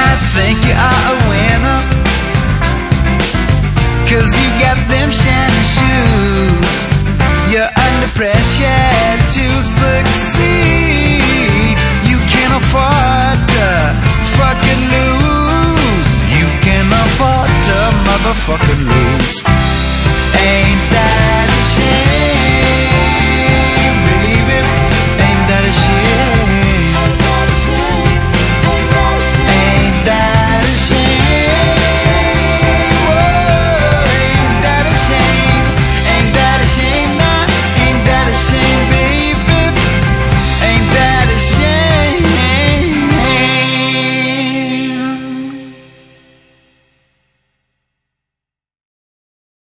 might think you are a winner, 'cause you got them shiny shoes. You're under pressure to succeed. You can't afford to fucking lose. You can't afford to motherfucking lose.